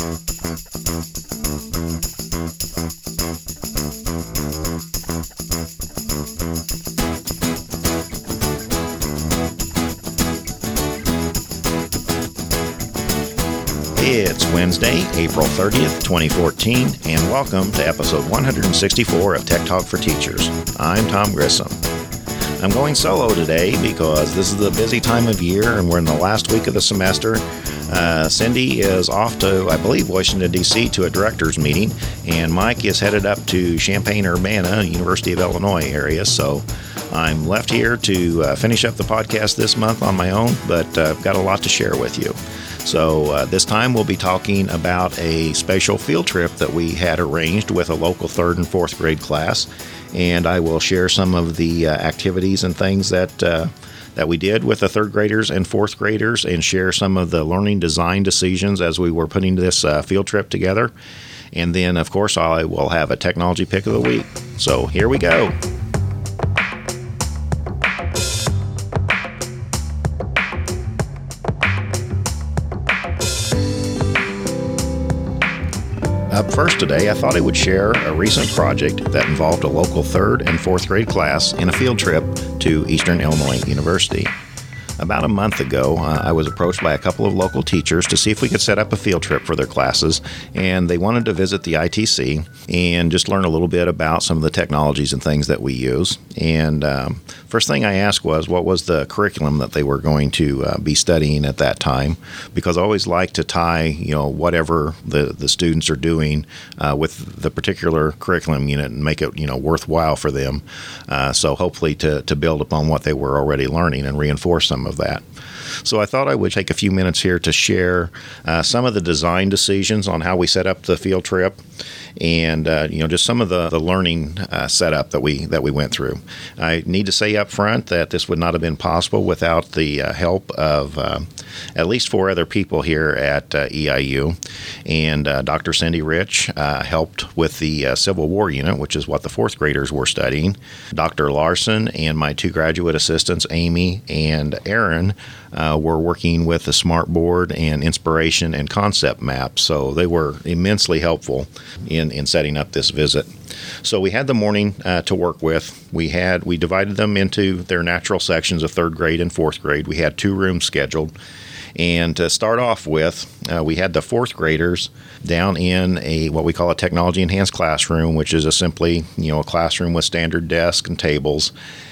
It's Wednesday, April 30th, 2014, and welcome to episode 164 of Tech Talk for Teachers. I'm Tom Grissom. I'm going solo today because this is the busy time of year and we're in the last week of the semester. Cindy is off to, I believe, Washington, D.C. to a director's meeting, and Mike is headed up to Champaign-Urbana, University of Illinois area, so I'm left here to finish up the podcast this month on my own, but I've got a lot to share with you. So this time we'll be talking about a special field trip that we had arranged with a local 3rd and 4th grade class, and I will share some of the activities and things that we did with the 3rd graders and 4th graders, and share some of the learning design decisions as we were putting this field trip together. And then, of course, I will have a technology pick of the week. So here we go. Up first today, I thought I would share a recent project that involved a local 3rd and 4th grade class in a field trip to Eastern Illinois University. About a month ago, I was approached by a couple of local teachers to see if we could set up a field trip for their classes, and they wanted to visit the ITC and just learn a little bit about some of the technologies and things that we use. And first thing I asked was, what was the curriculum that they were going to be studying at that time? Because I always like to tie, whatever the students are doing with the particular curriculum unit and make it, worthwhile for them. So hopefully to build upon what they were already learning and reinforce some of that. So I thought I would take a few minutes here to share some of the design decisions on how we set up the field trip, and just some of the learning setup that we went through. I need to say up front that this would not have been possible without the help of at least 4 other people here at EIU, and Dr. Cindy Rich helped with the Civil War unit, which is what the 4th graders were studying. Dr. Larson and my 2 graduate assistants, Amy and Aaron, were working with the Smartboard and Inspiration and Concept Map, so they were immensely helpful in setting up this visit. So we had the morning to work with. We divided them into their natural sections of 3rd grade and 4th grade. We had 2 rooms scheduled. And to start off with, we had the 4th graders down in what we call a technology enhanced classroom, which is simply a classroom with standard desks and tables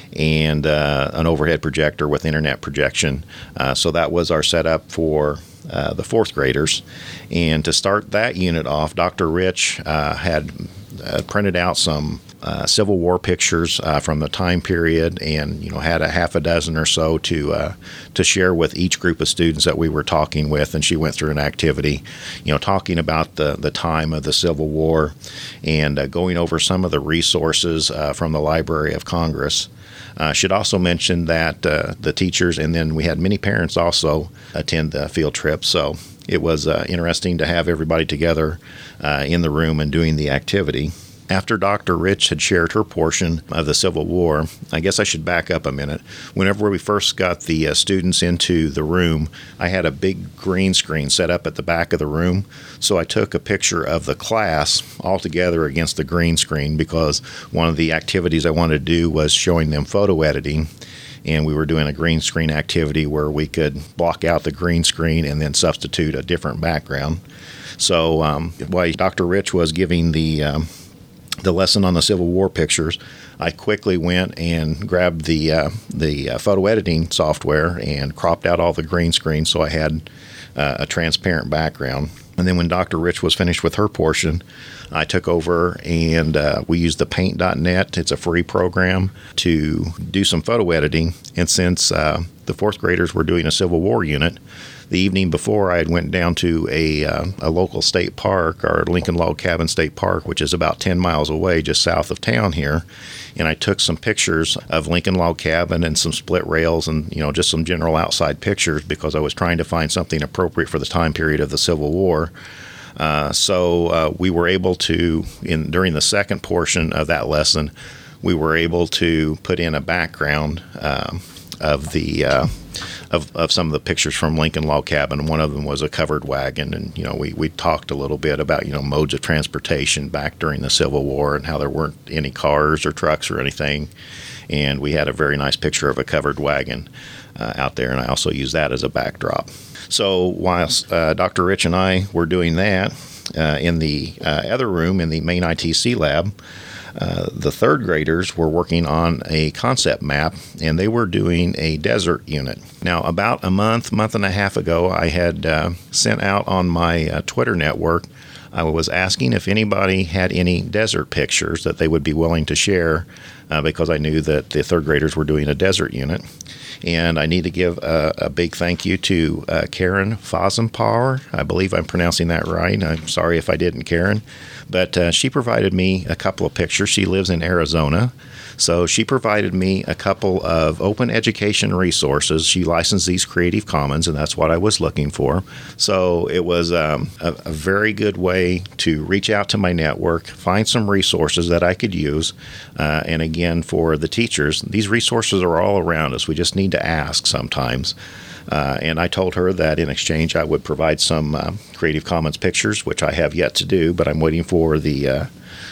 and an overhead projector with internet projection. So that was our setup for the 4th graders. And to start that unit off, Dr. Rich had printed out some Civil War pictures from the time period, and had a half a dozen or so to share with each group of students that we were talking with. And she went through an activity, talking about the time of the Civil War and going over some of the resources from the Library of Congress. Should also mention that the teachers, and then we had many parents also attend the field trip. So it was interesting to have everybody together in the room and doing the activity. After Dr. Rich had shared her portion of the Civil War, I guess I should back up a minute. Whenever we first got the students into the room, I had a big green screen set up at the back of the room. So I took a picture of the class all together against the green screen, because one of the activities I wanted to do was showing them photo editing. And we were doing a green screen activity where we could block out the green screen and then substitute a different background. So while Dr. Rich was giving the lesson on the Civil War pictures, I quickly went and grabbed the photo editing software and cropped out all the green screen so I had a transparent background. And then when Dr. Rich was finished with her portion, I took over and we used the Paint.net. It's a free program to do some photo editing. And since the 4th graders were doing a Civil War unit, the evening before, I had went down to a local state park, our Lincoln Log Cabin State Park, which is about 10 miles away, just south of town here. And I took some pictures of Lincoln Log Cabin and some split rails and, just some general outside pictures, because I was trying to find something appropriate for the time period of the Civil War. So we were able to, during the second portion of that lesson, we were able to put in a background of the of some of the pictures from Lincoln Log Cabin. One of them was a covered wagon, and we talked a little bit about modes of transportation back during the Civil War and how there weren't any cars or trucks or anything, and we had a very nice picture of a covered wagon out there, and I also used that as a backdrop. So whilst Dr. Rich and I were doing that in the other room in the main ITC lab, the third graders were working on a concept map, and they were doing a desert unit. Now, about a month and a half ago, I had sent out on my Twitter network, I was asking if anybody had any desert pictures that they would be willing to share because I knew that the third graders were doing a desert unit. And I need to give a big thank you to Karen Fosenpower. I believe I'm pronouncing that right. I'm sorry if I didn't, Karen. But she provided me a couple of pictures. She lives in Arizona. So she provided me a couple of open education resources. She licensed these Creative Commons, and that's what I was looking for. So it was a very good way to reach out to my network, find some resources that I could use. And again, for the teachers, these resources are all around us. We just need to ask sometimes. And I told her that in exchange I would provide some Creative Commons pictures, which I have yet to do, but I'm waiting for the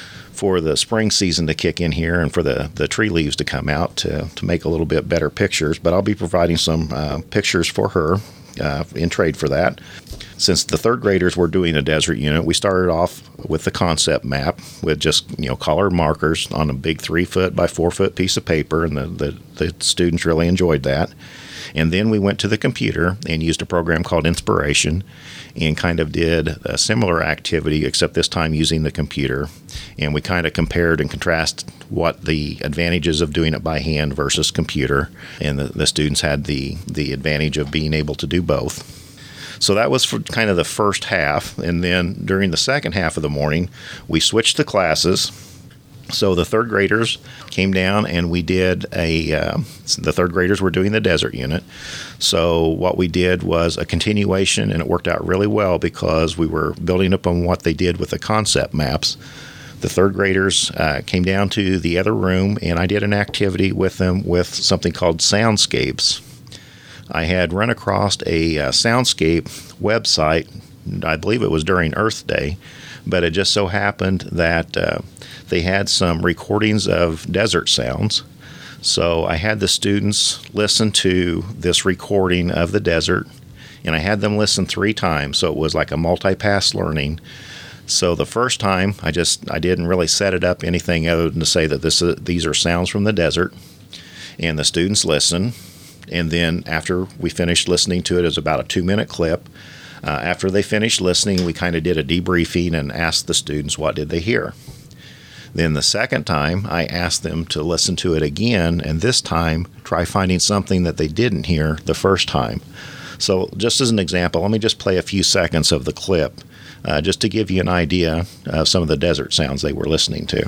spring season to kick in here and for the tree leaves to come out to make a little bit better pictures. But I'll be providing some pictures for her in trade for that. Since the third graders were doing a desert unit, we started off with the concept map with just colored markers on a big 3-foot by 4-foot piece of paper, and the students really enjoyed that. And then we went to the computer and used a program called Inspiration and kind of did a similar activity, except this time using the computer. And we kind of compared and contrasted what the advantages of doing it by hand versus computer. And the students had the advantage of being able to do both. So that was for kind of the first half. And then during the second half of the morning, we switched the classes. So the third graders came down and we did the third graders were doing the desert unit. So what we did was a continuation, and it worked out really well because we were building up on what they did with the concept maps. The third graders came down to the other room, and I did an activity with them with something called Soundscapes. I had run across a Soundscape website, I believe it was during Earth Day, but it just so happened that they had some recordings of desert sounds. So I had the students listen to this recording of the desert, and I had them listen 3 times. So it was like a multi-pass learning. So the first time, I didn't really set it up anything other than to say that these are sounds from the desert, and the students listen. And then after we finished listening to it, it was about a 2-minute clip. After they finished listening, we kind of did a debriefing and asked the students what did they hear. Then the second time, I asked them to listen to it again, and this time try finding something that they didn't hear the first time. So just as an example, let me just play a few seconds of the clip just to give you an idea of some of the desert sounds they were listening to.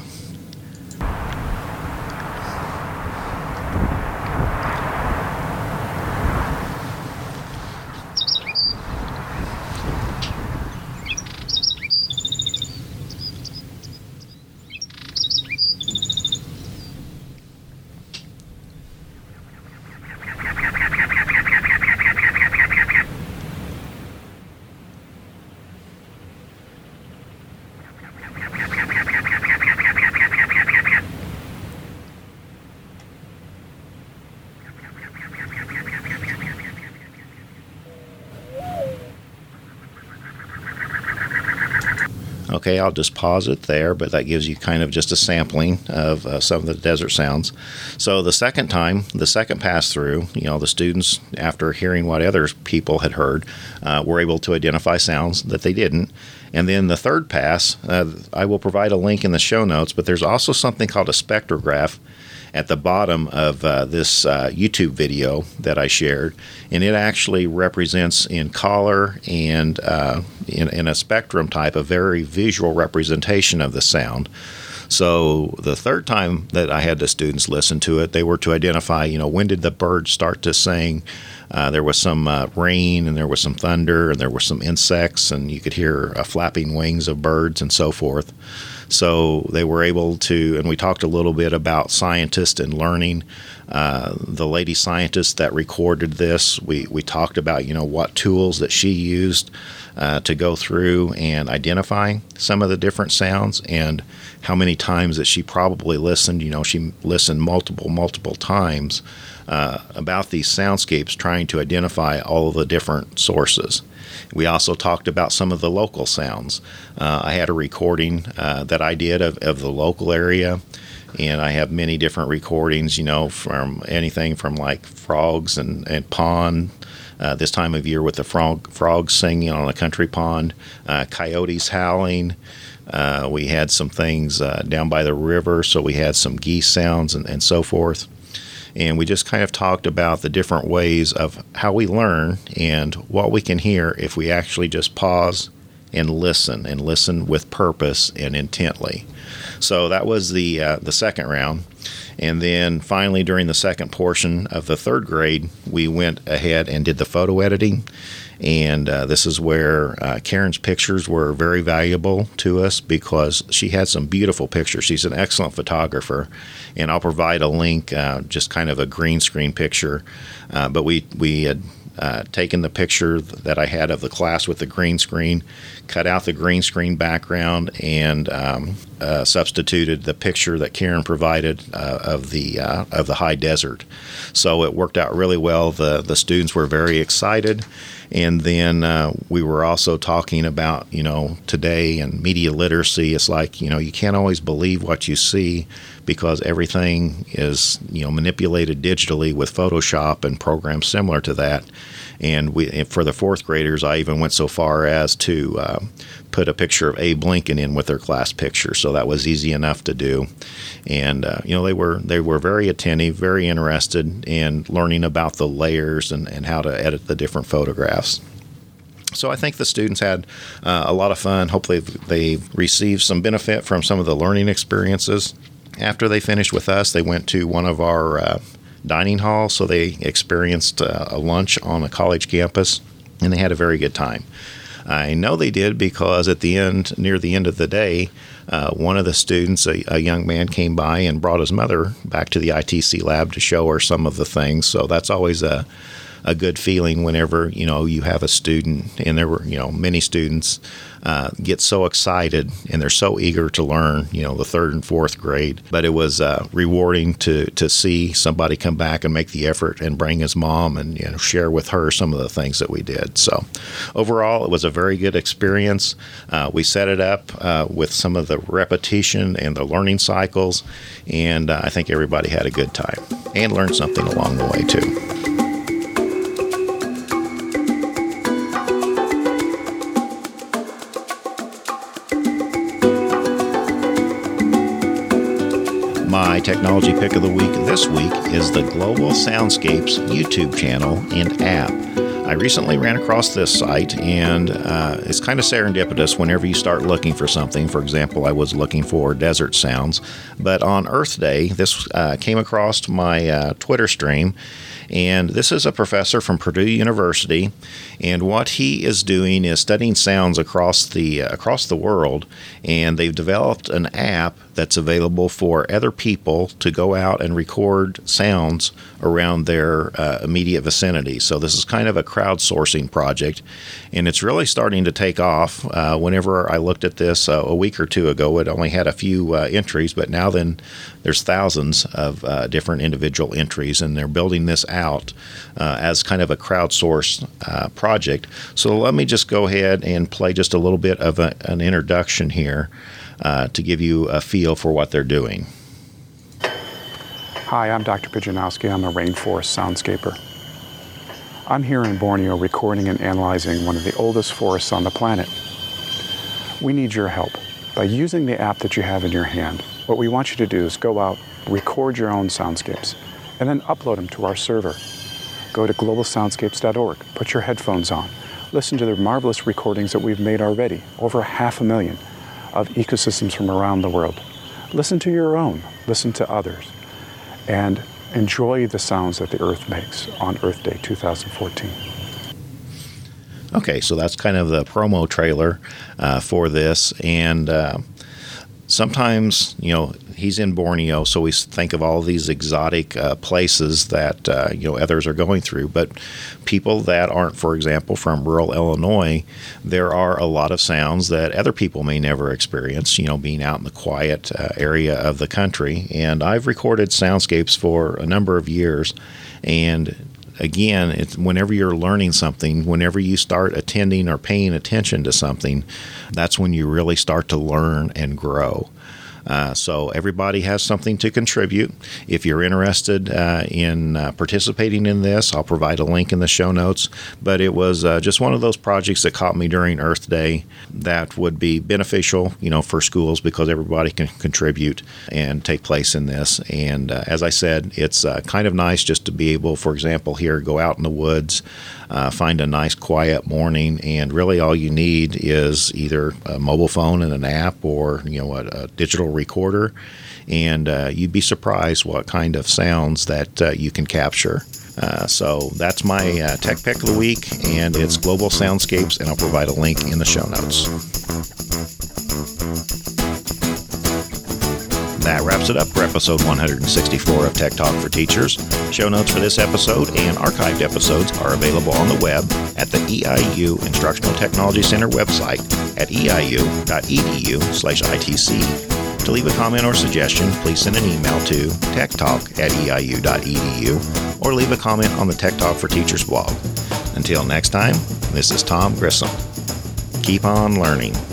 Okay, I'll just pause it there, but that gives you kind of just a sampling of some of the desert sounds. So the second time, the second pass through, the students, after hearing what other people had heard, were able to identify sounds that they didn't. And then the third pass, I will provide a link in the show notes, but there's also something called a spectrograph at the bottom of this YouTube video that I shared, and it actually represents in color and in a spectrum type a very visual representation of the sound. So the third time that I had the students listen to it, they were to identify, when did the bird start to sing, There was some rain, and there was some thunder, and there were some insects, and you could hear flapping wings of birds and so forth. So they were able to, and we talked a little bit about scientists and learning. The lady scientist that recorded this, we talked about, what tools that she used to go through and identify some of the different sounds, and how many times that she probably listened. She listened multiple times about these soundscapes, trying to identify all of the different sources. We also talked about some of the local sounds. I had a recording that I did of the local area, and I have many different recordings, from anything from like frogs and pond, this time of year with the frogs singing on a country pond, coyotes howling. We had some things down by the river, so we had some geese sounds and so forth. And we just kind of talked about the different ways of how we learn and what we can hear if we actually just pause and listen with purpose and intently. So that was the second round. And then finally, during the second portion of the third grade, we went ahead and did the photo editing. And this is where Karen's pictures were very valuable to us, because she had some beautiful pictures. She's an excellent photographer, and I'll provide a link, just kind of a green screen picture. But we had taken the picture that I had of the class with the green screen, cut out the green screen background, and substituted the picture that Karen provided of the high desert. So it worked out really well. The students were very excited. And then we were also talking about, today and media literacy. It's like, you can't always believe what you see, because everything is, manipulated digitally with Photoshop and programs similar to that. And for the fourth graders, I even went so far as to put a picture of Abe Lincoln in with their class picture. So that was easy enough to do. And, they were very attentive, very interested in learning about the layers and how to edit the different photographs. So I think the students had a lot of fun. Hopefully they received some benefit from some of the learning experiences. After they finished with us, they went to one of our dining halls, so they experienced a lunch on a college campus, and they had a very good time. I know they did because near the end of the day, one of the students, a young man, came by and brought his mother back to the ITC lab to show her some of the things. So that's always a good feeling whenever, you have a student, and there were, many students get so excited and they're so eager to learn, the third and fourth grade. But it was rewarding to see somebody come back and make the effort and bring his mom and, share with her some of the things that we did. So overall, it was a very good experience. We set it up with some of the repetition and the learning cycles, and I think everybody had a good time and learned something along the way too. My technology pick of the week this week is the Global Soundscapes YouTube channel and app. I recently ran across this site, and it's kind of serendipitous whenever you start looking for something. For example, I was looking for desert sounds, but on Earth Day, this came across my Twitter stream. And this is a professor from Purdue University, and what he is doing is studying sounds across the world, and they've developed an app that's available for other people to go out and record sounds around their immediate vicinity. So this is kind of a crowdsourcing project, and it's really starting to take off. Whenever I looked at this a week or two ago, it only had a few entries, but now then there's thousands of different individual entries, and they're building this out as kind of a crowdsourced project. So let me just go ahead and play just a little bit of an introduction here to give you a feel for what they're doing. Hi, I'm Dr. Pijanowski. I'm a rainforest soundscaper. I'm here in Borneo recording and analyzing one of the oldest forests on the planet. We need your help. By using the app that you have in your hand, what we want you to do is go out, record your own soundscapes, and then upload them to our server. Go to globalsoundscapes.org, put your headphones on, listen to the marvelous recordings that we've made already, over 500,000 of ecosystems from around the world. Listen to your own, listen to others, and Enjoy the sounds that the Earth makes on Earth Day 2014. Okay, so that's kind of the promo trailer for this. And sometimes, he's in Borneo, so we think of all these exotic places that, others are going through. But people that aren't, for example, from rural Illinois, there are a lot of sounds that other people may never experience, being out in the quiet area of the country. And I've recorded soundscapes for a number of years. And again, it's whenever you're learning something, whenever you start attending or paying attention to something, that's when you really start to learn and grow. So everybody has something to contribute. If you're interested in participating in this, I'll provide a link in the show notes. But it was just one of those projects that caught me during Earth Day that would be beneficial, for schools, because everybody can contribute and take place in this. And as I said, it's kind of nice just to be able, for example, here, go out in the woods, find a nice quiet morning, and really all you need is either a mobile phone and an app, or a digital recorder, and you'd be surprised what kind of sounds that you can capture. So that's my tech pick of the week, and it's Global Soundscapes, and I'll provide a link in the show notes. That wraps it up for episode 164 of Tech Talk for Teachers. Show notes for this episode and archived episodes are available on the web at the EIU Instructional Technology Center website at eiu.edu/ITC. To leave a comment or suggestion, please send an email to techtalk@eiu.edu or leave a comment on the Tech Talk for Teachers blog. Until next time, this is Tom Grissom. Keep on learning.